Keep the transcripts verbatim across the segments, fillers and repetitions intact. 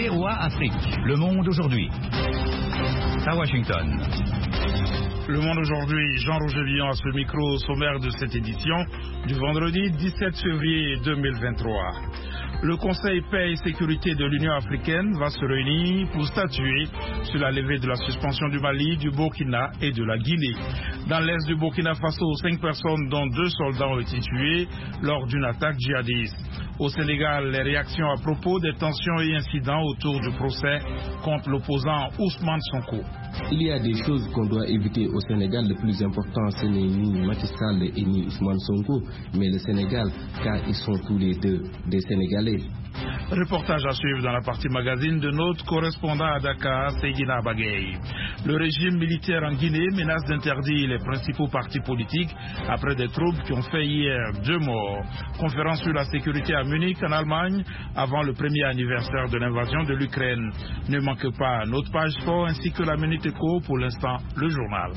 V O A Afrique. Le monde aujourd'hui. À Washington. Le Monde aujourd'hui, Jean-Roger Villon à ce micro au sommaire de cette édition du vendredi dix-sept février deux mille vingt-trois. Le Conseil paix et sécurité de l'Union africaine va se réunir pour statuer sur la levée de la suspension du Mali, du Burkina et de la Guinée. Dans l'est du Burkina Faso, cinq personnes dont deux soldats ont été tués lors d'une attaque djihadiste. Au Sénégal, les réactions à propos des tensions et incidents autour du procès contre l'opposant Ousmane Sonko. Il y a des choses qu'on doit éviter au Sénégal. Le plus important, ce n'est ni Macky Sall et ni Ousmane Sonko, mais le Sénégal, car ils sont tous les deux des Sénégalais. Reportage à suivre dans la partie magazine de notre correspondant à Dakar, Seydina Bagay. Le régime militaire en Guinée menace d'interdire les principaux partis politiques après des troubles qui ont fait hier deux morts. Conférence sur la sécurité à Munich, en Allemagne, avant le premier anniversaire de l'invasion de l'Ukraine. Ne manque pas notre page sport ainsi que la Minute Éco, pour l'instant le journal.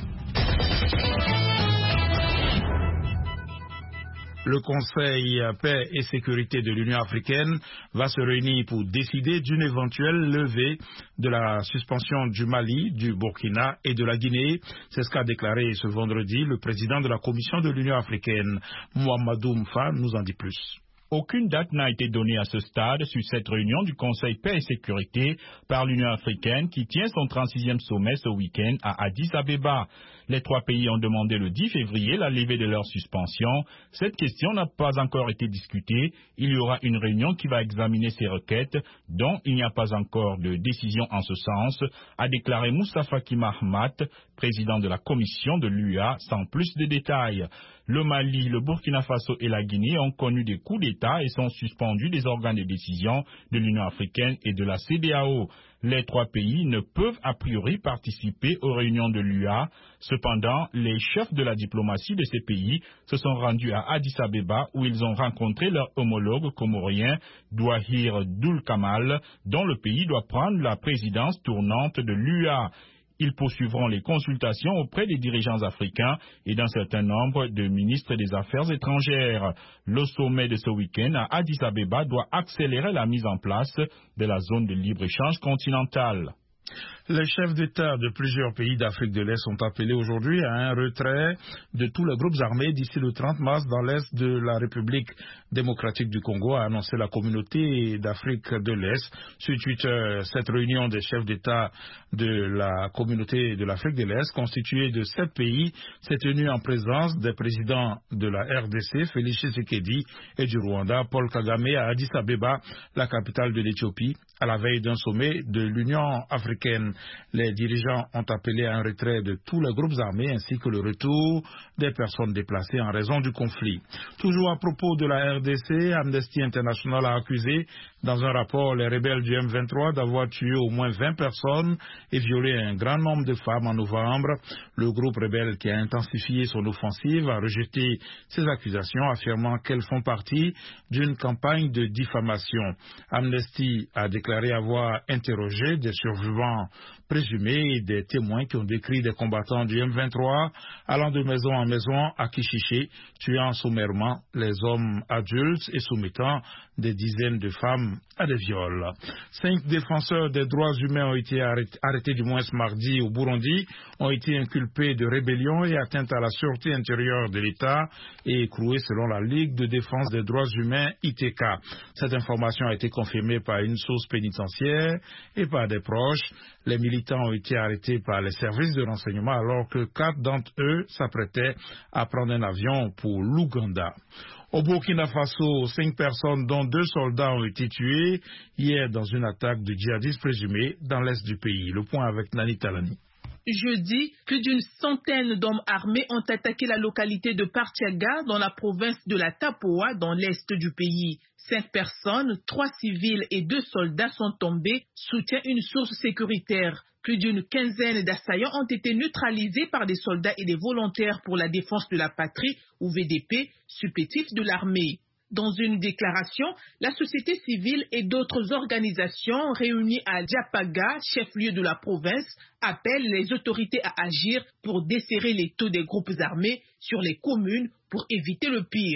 Le Conseil paix et sécurité de l'Union africaine va se réunir pour décider d'une éventuelle levée de la suspension du Mali, du Burkina et de la Guinée. C'est ce qu'a déclaré ce vendredi le président de la Commission de l'Union africaine. Mohamedou Mfa nous en dit plus. Aucune date n'a été donnée à ce stade sur cette réunion du Conseil paix et sécurité par l'Union africaine qui tient son trente-sixième sommet ce week-end à Addis Abeba. Les trois pays ont demandé le dix février la levée de leur suspension. Cette question n'a pas encore été discutée. Il y aura une réunion qui va examiner ces requêtes, dont il n'y a pas encore de décision en ce sens, a déclaré Moussa Faki Mahamat, président de la commission de l'U A, sans plus de détails. Le Mali, le Burkina Faso et la Guinée ont connu des coups d'État et sont suspendus des organes de décision de l'Union africaine et de la C E D E A O. Les trois pays ne peuvent a priori participer aux réunions de l'U A. Cependant, les chefs de la diplomatie de ces pays se sont rendus à Addis Abeba où ils ont rencontré leur homologue comorien Douahir Doul Kamal, dont le pays doit prendre la présidence tournante de l'U A. Ils poursuivront les consultations auprès des dirigeants africains et d'un certain nombre de ministres des Affaires étrangères. Le sommet de ce week-end à Addis Abeba doit accélérer la mise en place de la zone de libre-échange continentale. Les chefs d'État de plusieurs pays d'Afrique de l'Est sont appelés aujourd'hui à un retrait de tous les groupes armés d'ici le trente mars dans l'Est de la République démocratique du Congo, a annoncé la communauté d'Afrique de l'Est. Sur Twitter, cette réunion des chefs d'État de la communauté de l'Afrique de l'Est, constituée de sept pays, s'est tenue en présence des présidents de la R D C, Félix Tshisekedi, et du Rwanda, Paul Kagame, à Addis Abeba, la capitale de l'Éthiopie, à la veille d'un sommet de l'Union africaine. Les dirigeants ont appelé à un retrait de tous les groupes armés ainsi que le retour des personnes déplacées en raison du conflit. Toujours à propos de la R D C, Amnesty International a accusé dans un rapport les rebelles du M vingt-trois d'avoir tué au moins vingt personnes et violé un grand nombre de femmes en novembre. Le groupe rebelle qui a intensifié son offensive a rejeté ces accusations, affirmant qu'elles font partie d'une campagne de diffamation. Amnesty a déclaré avoir interrogé des survivants présumés et des témoins qui ont décrit des combattants du M vingt-trois allant de maison en maison à Kishiché, tuant sommairement les hommes adultes et soumettant des dizaines de femmes à des viols. Cinq défenseurs des droits humains ont été arrêtés, arrêtés du moins ce mardi au Burundi, ont été inculpés de rébellion et atteinte à la sûreté intérieure de l'État et écroués selon la Ligue de défense des droits humains I T K. Cette information a été confirmée par une source pénitentiaire et par des proches. Les militants ont été arrêtés par les services de renseignement alors que quatre d'entre eux s'apprêtaient à prendre un avion pour l'Ouganda. Au Burkina Faso, cinq personnes dont deux soldats ont été tués hier dans une attaque de djihadistes présumés dans l'est du pays. Le point avec Nani Talani. Jeudi, plus d'une centaine d'hommes armés ont attaqué la localité de Partiaga dans la province de la Tapoa dans l'est du pays. Cinq personnes, trois civils et deux soldats sont tombés, soutient une source sécuritaire. Plus d'une quinzaine d'assaillants ont été neutralisés par des soldats et des volontaires pour la défense de la patrie, ou V D P, supplétif de l'armée. Dans une déclaration, la société civile et d'autres organisations réunies à Diapaga, chef-lieu de la province, appellent les autorités à agir pour desserrer les taux des groupes armés sur les communes pour éviter le pire.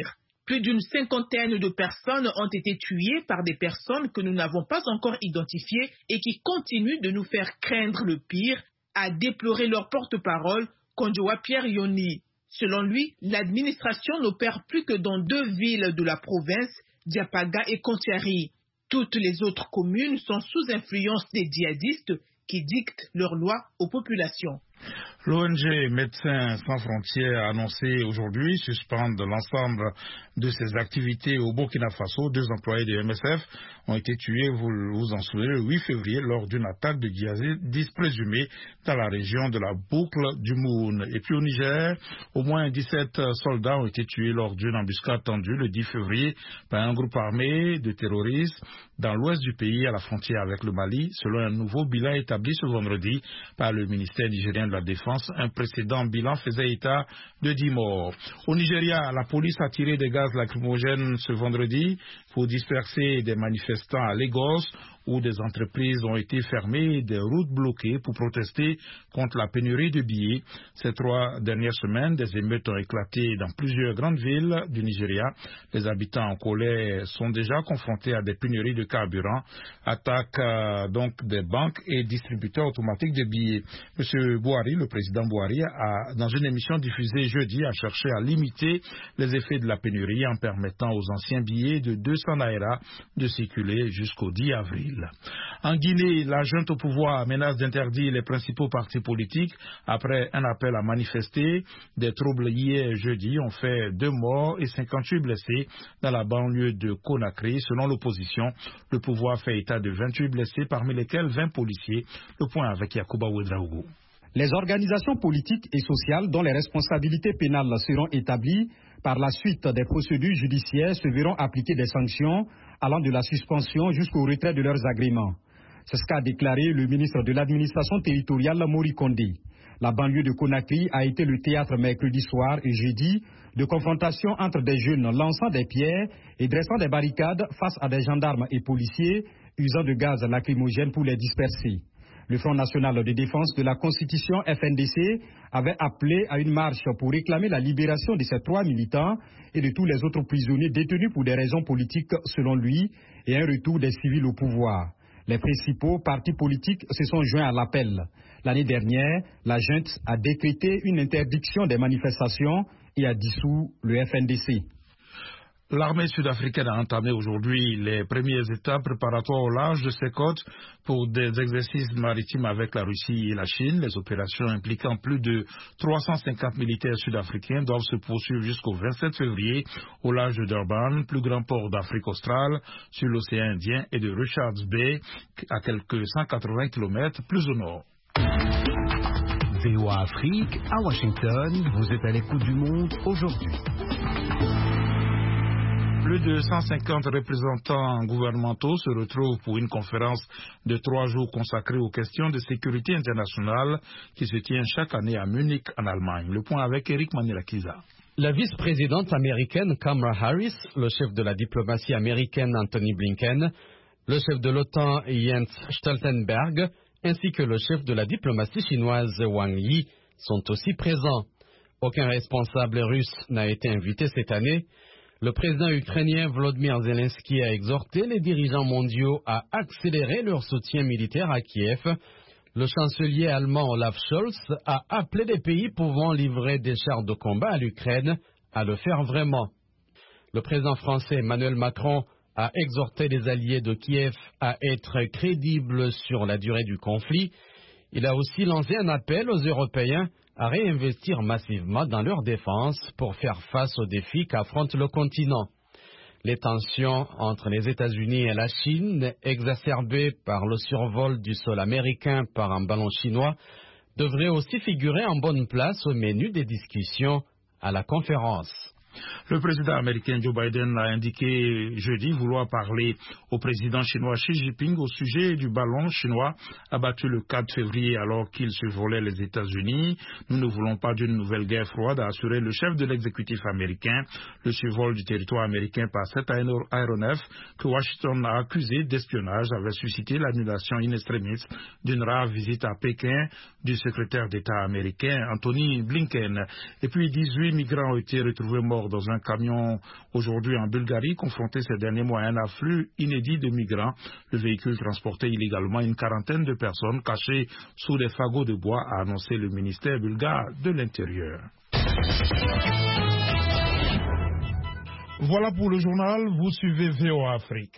Plus d'une cinquantaine de personnes ont été tuées par des personnes que nous n'avons pas encore identifiées et qui continuent de nous faire craindre le pire, a déploré leur porte-parole, Konjoa Pierre Yoni. Selon lui, l'administration n'opère plus que dans deux villes de la province, Diapaga et Kontiari. Toutes les autres communes sont sous influence des djihadistes qui dictent leurs lois aux populations. L'O N G Médecins sans frontières a annoncé aujourd'hui suspendre l'ensemble de ses activités au Burkina Faso. Deux employés de M S F ont été tués, vous vous en souvenez, le huit février lors d'une attaque de djihadistes présumés dans la région de la boucle du Moun. Et puis au Niger, au moins dix-sept soldats ont été tués lors d'une embuscade tendue le dix février par un groupe armé de terroristes dans l'ouest du pays à la frontière avec le Mali, selon un nouveau bilan établi ce vendredi par le ministère nigérien de la Défense. Un précédent bilan faisait état de dix morts. Au Nigeria, la police a tiré des gaz lacrymogènes ce vendredi pour disperser des manifestants à Lagos, où des entreprises ont été fermées et des routes bloquées pour protester contre la pénurie de billets. Ces trois dernières semaines, des émeutes ont éclaté dans plusieurs grandes villes du Nigeria. Les habitants en colère sont déjà confrontés à des pénuries de carburant, attaques euh, donc des banques et distributeurs automatiques de billets. Monsieur Buhari, le président Buhari, a, dans une émission diffusée jeudi, a cherché à limiter les effets de la pénurie en permettant aux anciens billets de deux cents naira de circuler jusqu'au dix avril. En Guinée, la junte au pouvoir menace d'interdire les principaux partis politiques après un appel à manifester. Des troubles hier jeudi ont fait deux morts et cinquante-huit blessés dans la banlieue de Conakry. Selon l'opposition, le pouvoir fait état de vingt-huit blessés, parmi lesquels vingt policiers. Le point avec Yacouba Ouedraogo. Les organisations politiques et sociales dont les responsabilités pénales seront établies par la suite des procédures judiciaires se verront appliquer des sanctions allant de la suspension jusqu'au retrait de leurs agréments. C'est ce qu'a déclaré le ministre de l'administration territoriale Mori Kondé. La banlieue de Conakry a été le théâtre mercredi soir et jeudi de confrontations entre des jeunes lançant des pierres et dressant des barricades face à des gendarmes et policiers usant de gaz lacrymogène pour les disperser. Le Front national de défense de la Constitution F N D C avait appelé à une marche pour réclamer la libération de ces trois militants et de tous les autres prisonniers détenus pour des raisons politiques selon lui et un retour des civils au pouvoir. Les principaux partis politiques se sont joints à l'appel. L'année dernière, la junte a décrété une interdiction des manifestations et a dissous le F N D C. L'armée sud-africaine a entamé aujourd'hui les premières étapes préparatoires au large de ses côtes pour des exercices maritimes avec la Russie et la Chine. Les opérations impliquant plus de trois cent cinquante militaires sud-africains doivent se poursuivre jusqu'au vingt-sept février au large de Durban, plus grand port d'Afrique australe, sur l'océan Indien, et de Richards Bay, à quelques cent quatre-vingts kilomètres plus au nord. V O A Afrique, à Washington, vous êtes à l'écoute du monde aujourd'hui. Plus de cent cinquante représentants gouvernementaux se retrouvent pour une conférence de trois jours consacrée aux questions de sécurité internationale qui se tient chaque année à Munich, en Allemagne. Le point avec Eric Manilakiza. La vice-présidente américaine Kamala Harris, le chef de la diplomatie américaine Anthony Blinken, le chef de l'OTAN Jens Stoltenberg, ainsi que le chef de la diplomatie chinoise Wang Yi sont aussi présents. Aucun responsable russe n'a été invité cette année. Le président ukrainien Volodymyr Zelensky a exhorté les dirigeants mondiaux à accélérer leur soutien militaire à Kiev. Le chancelier allemand Olaf Scholz a appelé les pays pouvant livrer des chars de combat à l'Ukraine à le faire vraiment. Le président français Emmanuel Macron a exhorté les alliés de Kiev à être crédibles sur la durée du conflit. Il a aussi lancé un appel aux Européens à réinvestir massivement dans leur défense pour faire face aux défis qu'affronte le continent. Les tensions entre les États-Unis et la Chine, exacerbées par le survol du sol américain par un ballon chinois, devraient aussi figurer en bonne place au menu des discussions à la conférence. Le président américain Joe Biden a indiqué jeudi vouloir parler au président chinois Xi Jinping au sujet du ballon chinois abattu le quatre février alors qu'il survolait les États-Unis. Nous ne voulons pas d'une nouvelle guerre froide, a assuré le chef de l'exécutif américain. Le survol du territoire américain par cet aéronef que Washington a accusé d'espionnage avait suscité l'annulation in extremis d'une rare visite à Pékin du secrétaire d'État américain Anthony Blinken. Et puis dix-huit migrants ont été retrouvés morts mort dans un camion aujourd'hui en Bulgarie, confronté ces derniers mois à un afflux inédit de migrants. Le véhicule transportait illégalement une quarantaine de personnes cachées sous des fagots de bois, a annoncé le ministère bulgare de l'Intérieur. Voilà pour le journal, vous suivez V O A Afrique.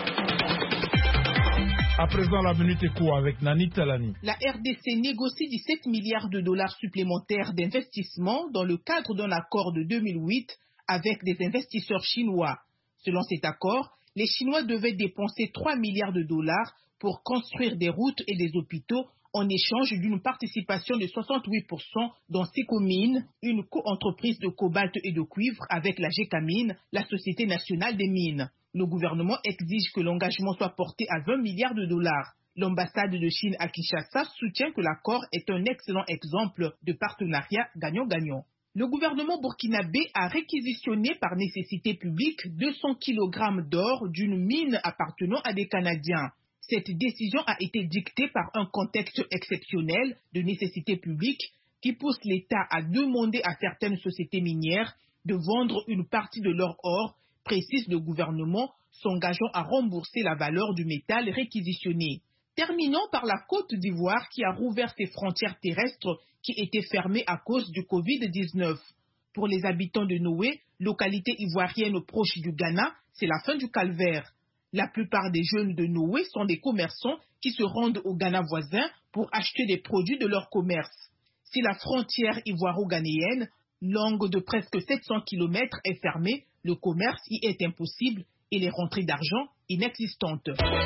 À présent, la minute éco avec Nani Talani. La R D C négocie dix-sept milliards de dollars supplémentaires d'investissement dans le cadre d'un accord de deux mille huit avec des investisseurs chinois. Selon cet accord, les Chinois devaient dépenser trois milliards de dollars pour construire des routes et des hôpitaux en échange d'une participation de soixante-huit pour cent dans Sécomine, une co-entreprise de cobalt et de cuivre avec la Gécamine, la Société nationale des mines. Le gouvernement exige que l'engagement soit porté à vingt milliards de dollars. L'ambassade de Chine à Kinshasa soutient que l'accord est un excellent exemple de partenariat gagnant-gagnant. Le gouvernement burkinabé a réquisitionné par nécessité publique deux cents kilogrammes d'or d'une mine appartenant à des Canadiens. Cette décision a été dictée par un contexte exceptionnel de nécessité publique qui pousse l'État à demander à certaines sociétés minières de vendre une partie de leur or, précise le gouvernement, s'engageant à rembourser la valeur du métal réquisitionné. Terminons par la Côte d'Ivoire qui a rouvert ses frontières terrestres qui étaient fermées à cause du covid dix-neuf. Pour les habitants de Noé, localité ivoirienne proche du Ghana, c'est la fin du calvaire. La plupart des jeunes de Noé sont des commerçants qui se rendent au Ghana voisin pour acheter des produits de leur commerce. Si la frontière ivoiro-ghanéenne, longue de presque sept cents kilomètres, est fermée, le commerce y est impossible et les rentrées d'argent inexistantes.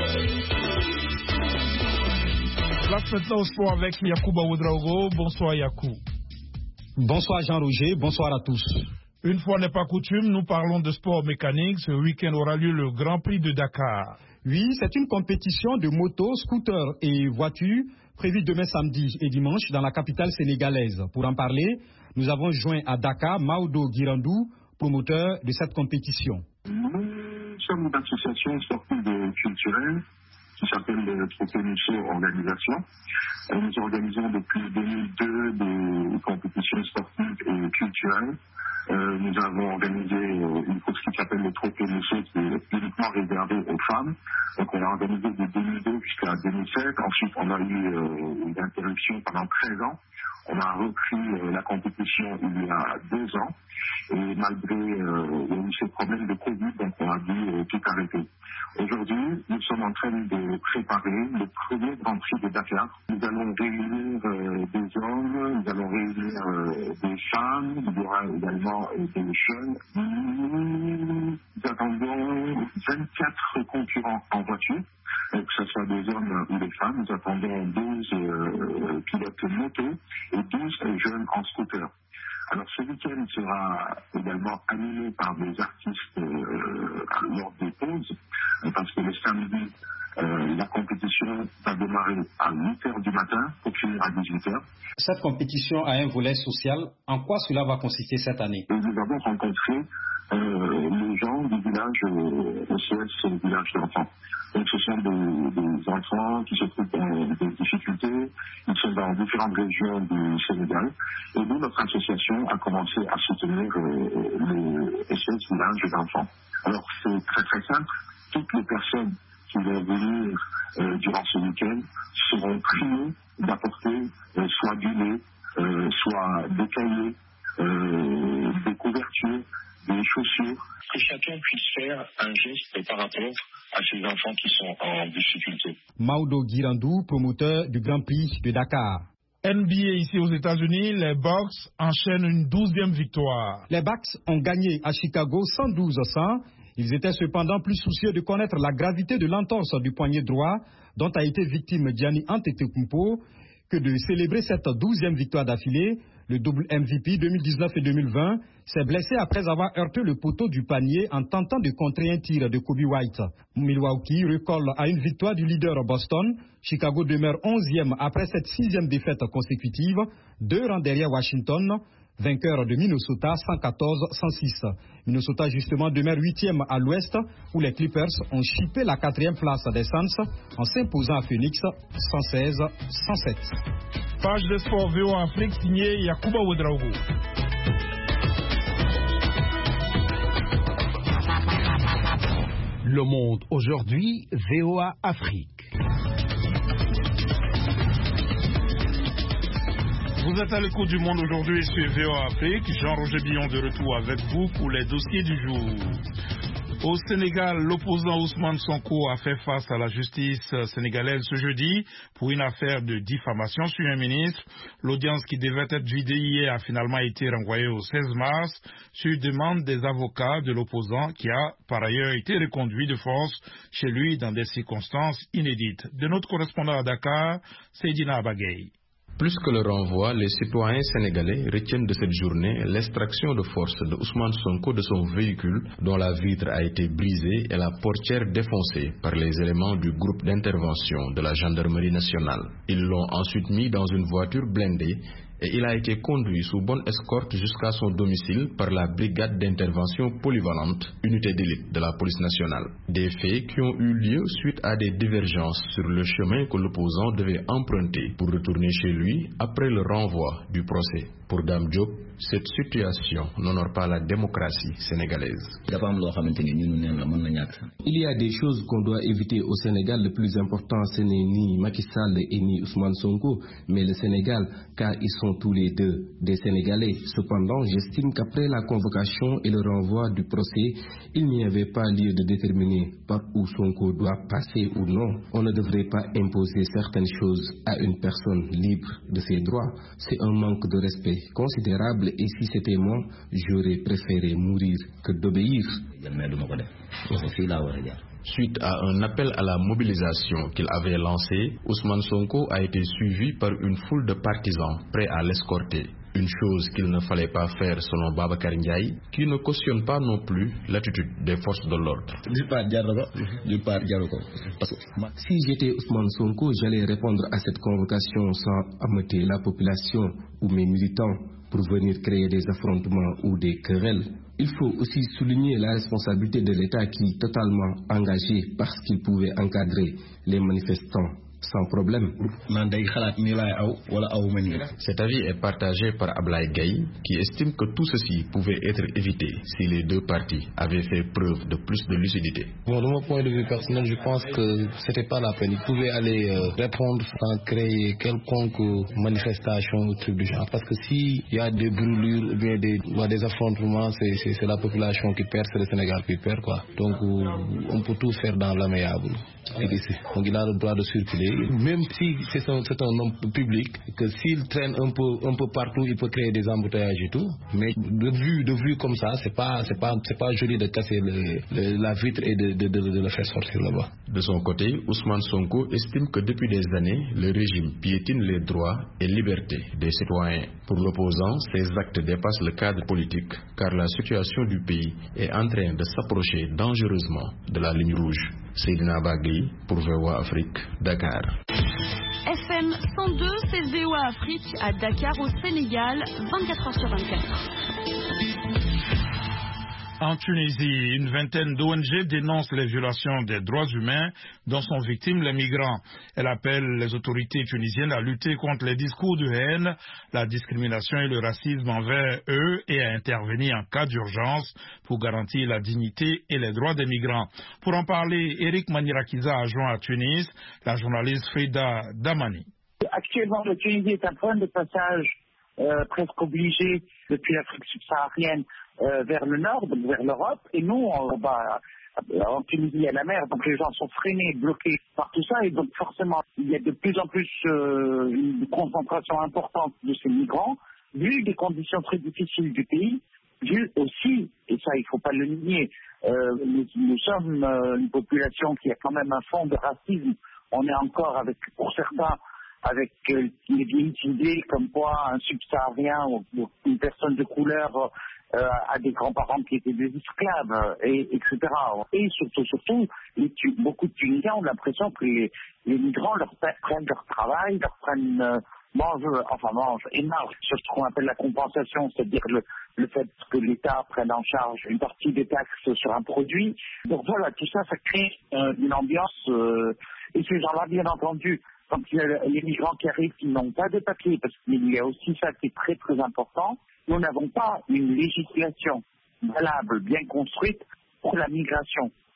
Place maintenant au sport avec Yacouba Ouedraogo. Bonsoir Yakou. Bonsoir Jean-Roger, bonsoir à tous. Une fois n'est pas coutume, nous parlons de sport mécanique. Ce week-end aura lieu le Grand Prix de Dakar. Oui, c'est une compétition de motos, scooters et voitures prévue demain samedi et dimanche dans la capitale sénégalaise. Pour en parler, nous avons joint à Dakar Maodo Girandou, promoteur de cette compétition. Nous sommes une association sportive et culturelle qui s'appelle le Tropenusso Organisation. Nous organisons depuis deux mille deux des compétitions sportives et culturelles. Euh, nous avons organisé une course qui s'appelle le Tropenusso qui est uniquement réservée aux femmes. Donc on a organisé de deux mille deux jusqu'à deux mille sept. Ensuite on a eu euh, une interruption pendant treize ans. On a repris euh, la compétition il y a deux ans. Et malgré euh, il y a eu ce problème de Covid, donc on a dû euh, tout arrêter. Aujourd'hui, nous sommes en train de préparer le premier Grand Prix de Dakar. Nous allons réunir euh, des hommes, nous allons réunir euh, des femmes, il y aura également euh, des jeunes. Nous attendons vingt-quatre concurrents en voiture, que ce soit des hommes ou des femmes. Nous attendons douze euh, pilotes moto et douze jeunes en scooter. Alors ce week-end sera également animé par des artistes euh, lors des pauses, parce que le samedi, euh, la compétition va démarrer à huit heures du matin pour finir à dix-huit heures. Cette compétition a un volet social. En quoi cela va consister cette année? Et nous avons rencontré euh, les gens du village euh, O C S, c'est le village d'enfants. Donc ce sont des, des enfants qui se trouvent dans des difficultés, ils sont dans différentes régions du Sénégal. Et nous, notre association a commencé à soutenir euh, le S S village d'enfants. Alors c'est très très simple, toutes les personnes qui vont venir euh, durant ce week-end seront priées d'apporter euh, soit du lait, euh, soit des cahiers, euh, des couvertures, des chaussures. Que chacun puisse faire un geste par rapport à ces enfants qui sont en difficulté. Maodo Girandou, promoteur du Grand Prix de Dakar. N B A ici aux États-Unis, les Bucks enchaînent une douzième victoire. Les Bucks ont gagné à Chicago cent douze à cent. Ils étaient cependant plus soucieux de connaître la gravité de l'entorse du poignet droit dont a été victime Giannis Antetokounmpo que de célébrer cette douzième victoire d'affilée. Le double M V P deux mille dix-neuf et deux mille vingt s'est blessé après avoir heurté le poteau du panier en tentant de contrer un tir de Kobe White. Milwaukee recolle à une victoire du leader Boston. Chicago demeure onzième après cette sixième défaite consécutive, deux rangs derrière Washington, vainqueur de Minnesota cent quatorze à cent six. Minnesota justement demeure huitième à l'ouest où les Clippers ont chippé la quatrième place des Suns en s'imposant à Phoenix cent seize à cent sept. Page de sport V O A Afrique signée Yacouba Ouedraogo. Le Monde aujourd'hui, V O A Afrique. Vous êtes à l'écoute du Monde aujourd'hui sur V O A Afrique. Jean-Roger Billon de retour avec vous pour les dossiers du jour. Au Sénégal, l'opposant Ousmane Sonko a fait face à la justice sénégalaise ce jeudi pour une affaire de diffamation sur un ministre. L'audience qui devait être vidée hier a finalement été renvoyée au seize mars sur demande des avocats de l'opposant qui a par ailleurs été reconduit de force chez lui dans des circonstances inédites. De notre correspondant à Dakar, Seydina Abagay. Plus que le renvoi, les citoyens sénégalais retiennent de cette journée l'extraction de force de Ousmane Sonko de son véhicule dont la vitre a été brisée et la portière défoncée par les éléments du groupe d'intervention de la gendarmerie nationale. Ils l'ont ensuite mis dans une voiture blindée et il a été conduit sous bonne escorte jusqu'à son domicile par la brigade d'intervention polyvalente, unité d'élite de la police nationale. Des faits qui ont eu lieu suite à des divergences sur le chemin que l'opposant devait emprunter pour retourner chez lui après le renvoi du procès. Pour Dame Diop, cette situation n'honore pas la démocratie sénégalaise. Il y a des choses qu'on doit éviter au Sénégal. Le plus important, ce n'est ni Macky Sall et ni Ousmane Sonko, mais le Sénégal, car ils sont tous les deux des Sénégalais. Cependant, j'estime qu'après la convocation et le renvoi du procès, il n'y avait pas lieu de déterminer par où Sonko doit passer ou non. On ne devrait pas imposer certaines choses à une personne libre de ses droits. C'est un manque de respect considérable et si c'était moi, j'aurais préféré mourir que d'obéir. Suite à un appel à la mobilisation qu'il avait lancé, Ousmane Sonko a été suivi par une foule de partisans prêts à l'escorter. Une chose qu'il ne fallait pas faire selon Babacar Ndiaye, qui ne cautionne pas non plus l'attitude des forces de l'ordre. Si j'étais Ousmane Sonko, j'allais répondre à cette convocation sans ameuter la population ou mes militants pour venir créer des affrontements ou des querelles. Il faut aussi souligner la responsabilité de l'État qui est totalement engagé parce qu'il pouvait encadrer les manifestants sans problème. Cet avis est partagé par Ablaye Gaye, qui estime que tout ceci pouvait être évité si les deux parties avaient fait preuve de plus de lucidité. Bon, de mon point de vue personnel, je pense que c'était pas la peine. Ils pouvaient aller euh, répondre sans créer quelconque manifestation ou truc du genre. Parce que s'il y a des brûlures ou bien des, ou des affrontements, c'est la population qui perd, c'est le Sénégal qui perd, quoi. Donc euh, on peut tout faire dans l'amiable. Donc il a le droit de circuler. Même si c'est un, un homme public, que s'il traîne un peu, un peu partout, il peut créer des embouteillages et tout. Mais de vue, de vue comme ça, c'est pas, c'est pas, c'est pas joli de casser le, le, la vitre et de, de, de, de le faire sortir là-bas. De son côté, Ousmane Sonko estime que depuis des années, le régime piétine les droits et libertés des citoyens. Pour l'opposant, ces actes dépassent le cadre politique, car la situation du pays est en train de s'approcher dangereusement de la ligne rouge. Seydina Bagli pour V O A Afrique, Dakar. F M cent deux, c'est V O A Afrique à Dakar au Sénégal, vingt-quatre heures sur vingt-quatre. En Tunisie, une vingtaine d'O N G dénoncent les violations des droits humains dont sont victimes les migrants. Elle appelle les autorités tunisiennes à lutter contre les discours de haine, la discrimination et le racisme envers eux et à intervenir en cas d'urgence pour garantir la dignité et les droits des migrants. Pour en parler, Eric Manirakiza a joint à Tunis la journaliste Frida Damani. Actuellement, la Tunisie est un point de passage euh, presque obligé depuis l'Afrique subsaharienne Euh, vers le nord, donc vers l'Europe, et nous, on, bah, en Tunisie, il y a la mer, donc les gens sont freinés, bloqués par tout ça, et donc forcément, il y a de plus en plus euh, une concentration importante de ces migrants, vu des conditions très difficiles du pays, vu aussi, et ça, il ne faut pas le nier, euh, nous, nous sommes euh, une population qui a quand même un fond de racisme. On est encore, avec pour certains, avec euh, les vieilles idées comme quoi un subsaharien ou, ou une personne de couleur euh, a des grands-parents qui étaient des esclaves, et, etc. Et surtout, surtout, les, beaucoup de Tunisiens ont l'impression que les, les migrants leur prennent leur travail, leur prennent, euh, mangent, enfin mangent et marchent sur ce qu'on appelle la compensation, c'est-à-dire le, le fait que l'État prenne en charge une partie des taxes sur un produit. Donc voilà, tout ça, ça crée euh, une ambiance, euh, et ces gens-là, bien entendu, quand il y a les migrants qui arrivent qui n'ont pas de papier, parce qu'il y a aussi ça qui est très très important, nous n'avons pas une législation valable, bien construite pour la migration.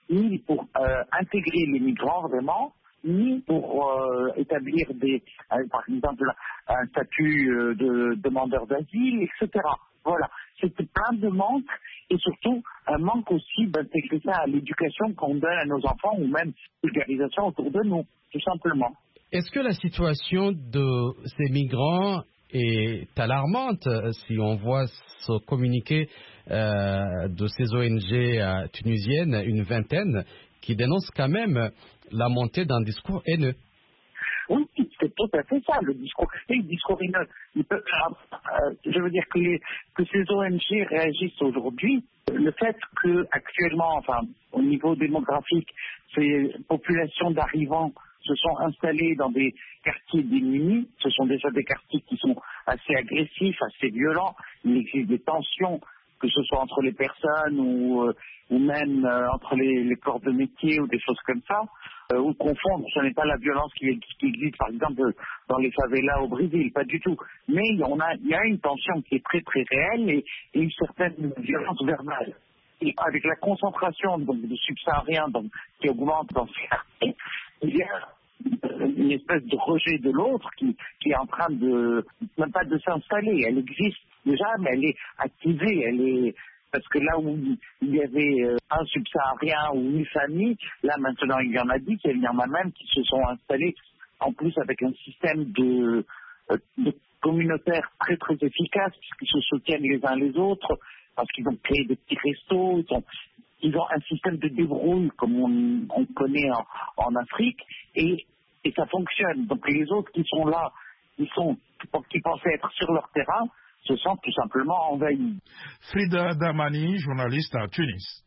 ni pour euh, intégrer les migrants vraiment, ni pour euh, établir des, euh, par exemple un statut euh, de demandeur d'asile, et cetera. Voilà, c'était plein de manques et surtout un manque aussi d'intégrer ça à l'éducation qu'on donne à nos enfants ou même vulgarisation autour de nous, tout simplement. Est-ce que la situation de ces migrants est alarmante si on voit ce communiqué euh, de ces O N G euh, tunisiennes, une vingtaine, qui dénoncent quand même la montée d'un discours haineux? Oui, c'est tout à fait ça, le discours, c'est le discours haineux. Il peut, euh, je veux dire que, les, que ces O N G réagissent aujourd'hui, le fait que actuellement, enfin, au niveau démographique, ces populations d'arrivants se sont installées dans des quartiers démunis, ce sont déjà des quartiers qui sont assez agressifs, assez violents, il existe des tensions, que ce soit entre les personnes ou, euh, ou même euh, entre les, les corps de métier ou des choses comme ça, euh, ou confondre, ce n'est pas la violence qui, qui existe par exemple dans les favelas au Brésil, pas du tout. Mais on a, il y a une tension qui est très très réelle et, et une certaine violence verbale. Et avec la concentration donc, de subsahariens donc, qui augmente dans ces quartiers, il y a une espèce de rejet de l'autre qui, qui est en train de, même pas de s'installer, elle existe déjà, mais elle est activée, elle est, parce que là où il y avait un subsaharien ou une famille, là maintenant il y en a dix, il y en a même qui se sont installés, en plus avec un système de, de communautaire très très efficace, puisqu'ils se soutiennent les uns les autres, parce qu'ils ont créé des petits restos, ils ont, ils ont un système de débrouille comme on, on connaît en, en Afrique, et, et ça fonctionne. Donc les autres qui sont là, qui, sont, qui pensaient être sur leur terrain, se sentent tout simplement envahis. Frida Damani, journaliste à Tunis.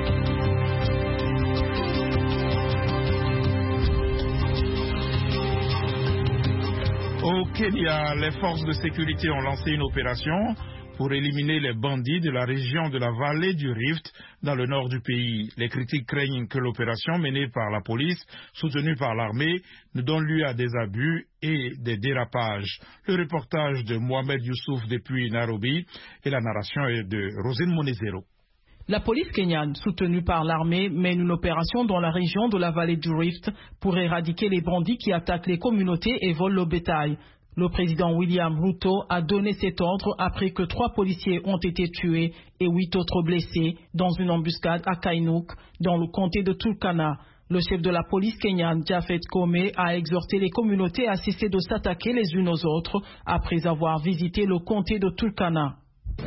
Au Kenya, les forces de sécurité ont lancé une opération pour éliminer les bandits de la région de la vallée du Rift dans le nord du pays. Les critiques craignent que l'opération menée par la police, soutenue par l'armée, ne donne lieu à des abus et des dérapages. Le reportage de Mohamed Youssouf depuis Nairobi et la narration est de Rosine Monezero. La police kenyane, soutenue par l'armée, mène une opération dans la région de la vallée du Rift pour éradiquer les bandits qui attaquent les communautés et volent le bétail. Le président William Ruto a donné cet ordre après que trois policiers ont été tués et huit autres blessés dans une embuscade à Kainouk, dans le comté de Turkana. Le chef de la police kenyane, Japhet Koome, a exhorté les communautés à cesser de s'attaquer les unes aux autres après avoir visité le comté de Turkana.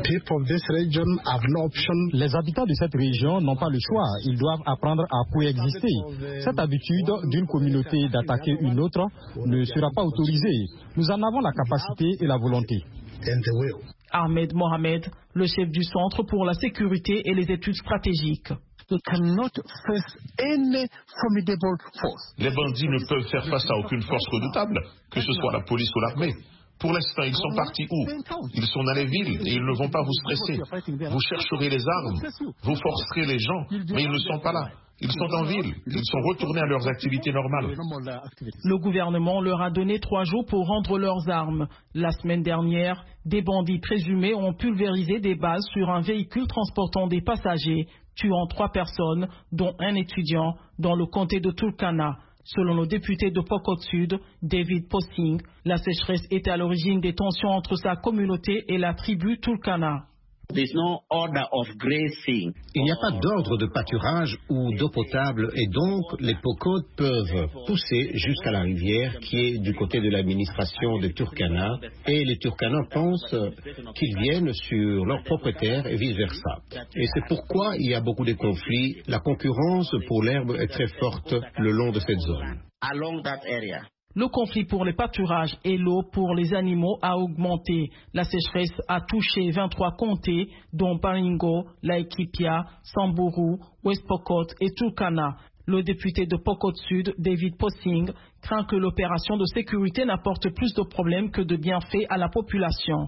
Les habitants de cette région n'ont pas le choix, ils doivent apprendre à coexister. Cette habitude d'une communauté d'attaquer une autre ne sera pas autorisée. Nous en avons la capacité et la volonté. Ahmed Mohamed, le chef du Centre pour la sécurité et les études stratégiques. Les bandits ne peuvent faire face à aucune force redoutable, que ce soit la police ou l'armée. Pour l'instant, ils sont partis où? Ils sont dans les villes et ils ne vont pas vous stresser. Vous chercherez les armes, vous forcerez les gens, mais ils ne sont pas là. Ils sont en ville, ils sont retournés à leurs activités normales. Le gouvernement leur a donné trois jours pour rendre leurs armes. La semaine dernière, des bandits présumés ont pulvérisé des bases sur un véhicule transportant des passagers, tuant trois personnes, dont un étudiant, dans le comté de Turkana. Selon le député de Pokot Sud, David Posing, la sécheresse est à l'origine des tensions entre sa communauté et la tribu Turkana. Il n'y a pas d'ordre de pâturage ou d'eau potable et donc les Pokot peuvent pousser jusqu'à la rivière qui est du côté de l'administration de Turkana et les Turkana pensent qu'ils viennent sur leur propre terre et vice-versa. Et c'est pourquoi il y a beaucoup de conflits. La concurrence pour l'herbe est très forte le long de cette zone. Le conflit pour les pâturages et l'eau pour les animaux a augmenté. La sécheresse a touché vingt-trois comtés, dont Baringo, Laikipia, Samburu, West Pokot et Turkana. Le député de Pokot Sud, David Posing, craint que l'opération de sécurité n'apporte plus de problèmes que de bienfaits à la population.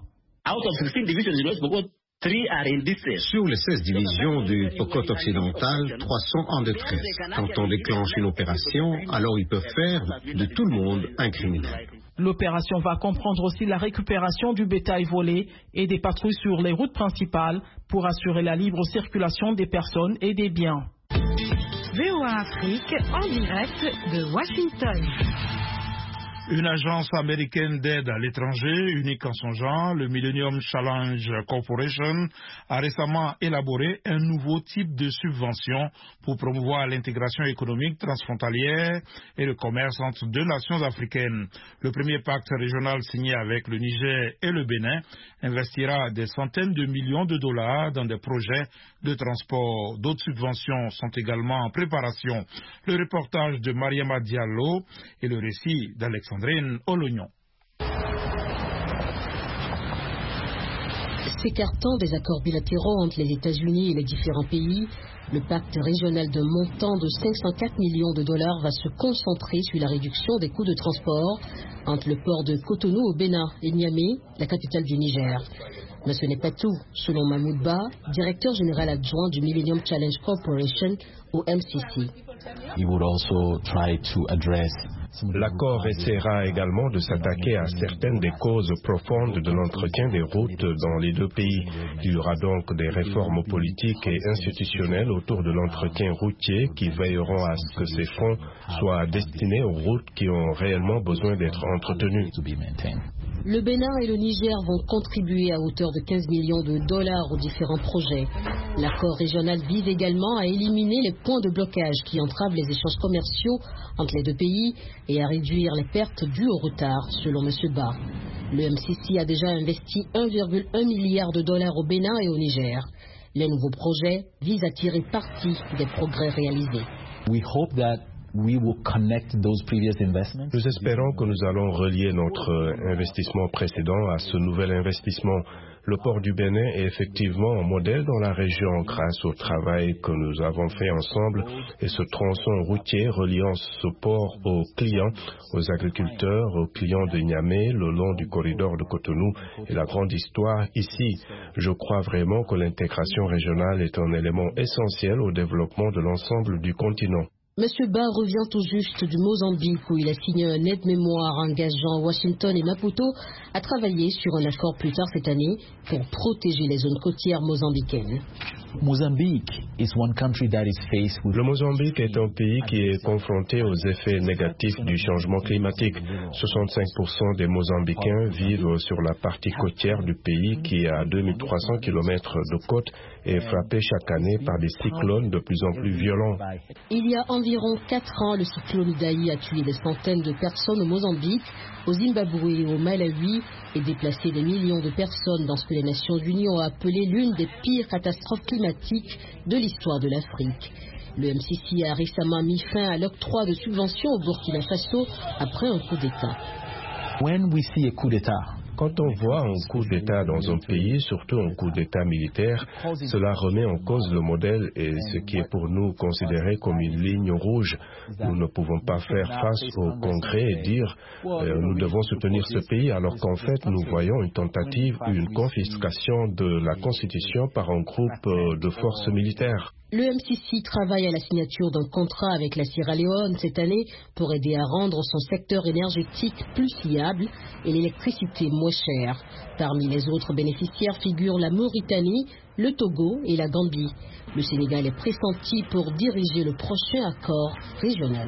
Sur les seize divisions du Pokot occidental, trois sont en détresse. Quand on déclenche une opération, alors ils peuvent faire de tout le monde un criminel. L'opération va comprendre aussi la récupération du bétail volé et des patrouilles sur les routes principales pour assurer la libre circulation des personnes et des biens. V O A Afrique en direct de Washington. Une agence américaine d'aide à l'étranger, unique en son genre, le Millennium Challenge Corporation, a récemment élaboré un nouveau type de subvention pour promouvoir l'intégration économique transfrontalière et le commerce entre deux nations africaines. Le premier pacte régional signé avec le Niger et le Bénin investira des centaines de millions de dollars dans des projets de transport. D'autres subventions sont également en préparation. Le reportage de Mariama Diallo et le récit d'Alexandrine Olognon. S'écartant des accords bilatéraux entre les États-Unis et les différents pays, le pacte régional d'un montant de cinq cent quatre millions de dollars va se concentrer sur la réduction des coûts de transport entre le port de Cotonou au Bénin et Niamey, la capitale du Niger. Mais ce n'est pas tout, selon Mahmoud Ba, directeur général adjoint du Millennium Challenge Corporation au M C C. L'accord essaiera également de s'attaquer à certaines des causes profondes de l'entretien des routes dans les deux pays. Il y aura donc des réformes politiques et institutionnelles autour de l'entretien routier qui veilleront à ce que ces fonds soient destinés aux routes qui ont réellement besoin d'être entretenues. Le Bénin et le Niger vont contribuer à hauteur de quinze millions de dollars aux différents projets. L'accord régional vise également à éliminer les points de blocage qui entravent les échanges commerciaux entre les deux pays et à réduire les pertes dues au retard, selon M. Ba. Le M C C a déjà investi un virgule un milliard de dollars au Bénin et au Niger. Les nouveaux projets visent à tirer parti des progrès réalisés. We hope that We will connect those previous investments. Nous espérons que nous allons relier notre investissement précédent à ce nouvel investissement. Le port du Bénin est effectivement un modèle dans la région grâce au travail que nous avons fait ensemble et ce tronçon routier reliant ce port aux clients, aux agriculteurs, aux clients de Niamey le long du corridor de Cotonou et la grande histoire ici. Je crois vraiment que l'intégration régionale est un élément essentiel au développement de l'ensemble du continent. Monsieur Ba revient tout juste du Mozambique où il a signé un aide-mémoire engageant Washington et Maputo à travailler sur un accord plus tard cette année pour protéger les zones côtières mozambicaines. Le Mozambique est un pays qui est confronté aux effets négatifs du changement climatique. soixante-cinq pour cent des Mozambicains vivent sur la partie côtière du pays qui est à deux mille trois cents kilomètres de côte et est frappé chaque année par des cyclones de plus en plus violents. Il y a environ quatre ans, le cyclone Idai a tué des centaines de personnes au Mozambique, au Zimbabwe et au Malawi et déplacé des millions de personnes dans ce que les Nations Unies ont appelé l'une des pires catastrophes climatiques de l'histoire de l'Afrique. Le M C C a récemment mis fin à l'octroi de subventions au Burkina Faso après un coup d'État. When we see a coup d'État, quand on voit un coup d'État dans un pays, surtout un coup d'État militaire, cela remet en cause le modèle et ce qui est pour nous considéré comme une ligne rouge. Nous ne pouvons pas faire face au Congrès et dire euh, nous devons soutenir ce pays alors qu'en fait nous voyons une tentative, une confiscation de la Constitution par un groupe euh, de forces militaires. Le M C C travaille à la signature d'un contrat avec la Sierra Leone cette année pour aider à rendre son secteur énergétique plus fiable et l'électricité moins chère. Parmi les autres bénéficiaires figurent la Mauritanie, le Togo et la Gambie. Le Sénégal est pressenti pour diriger le prochain accord régional.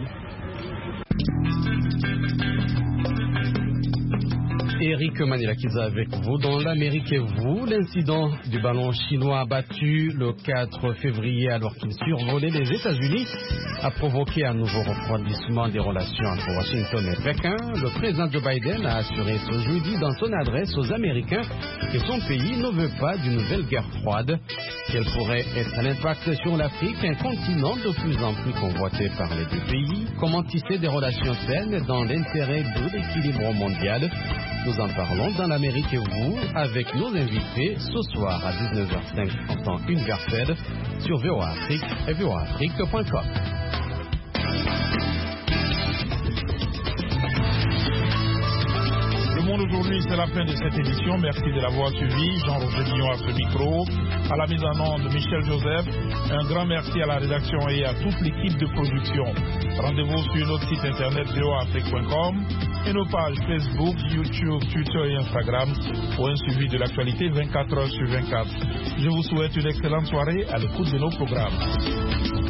Eric Manilakiza avec vous. Dans l'Amérique et vous, l'incident du ballon chinois abattu le quatre février alors qu'il survolait les États-Unis a provoqué un nouveau refroidissement des relations entre Washington et Pékin. Le président Joe Biden a assuré ce jeudi dans son adresse aux Américains que son pays ne veut pas d'une nouvelle guerre froide. Quel pourrait être l'impact sur l'Afrique, un continent de plus en plus convoité par les deux pays? Comment tisser des relations saines dans l'intérêt de l'équilibre mondial? Nous en parlons dans l'Amérique et vous avec nos invités ce soir à dix-neuf heures cinq en temps universel sur V O A Afrique et V O A Afrique point com. Le monde aujourd'hui, c'est la fin de cette édition. Merci de l'avoir suivi. Jean-Roger Guillon à ce micro. À la mise en onde, Michel Joseph. Un grand merci à la rédaction et à toute l'équipe de production. Rendez-vous sur notre site internet V O A Afrique point com et nos pages Facebook, YouTube, Twitter et Instagram pour un suivi de l'actualité vingt-quatre heures sur vingt-quatre. Je vous souhaite une excellente soirée à l'écoute de nos programmes.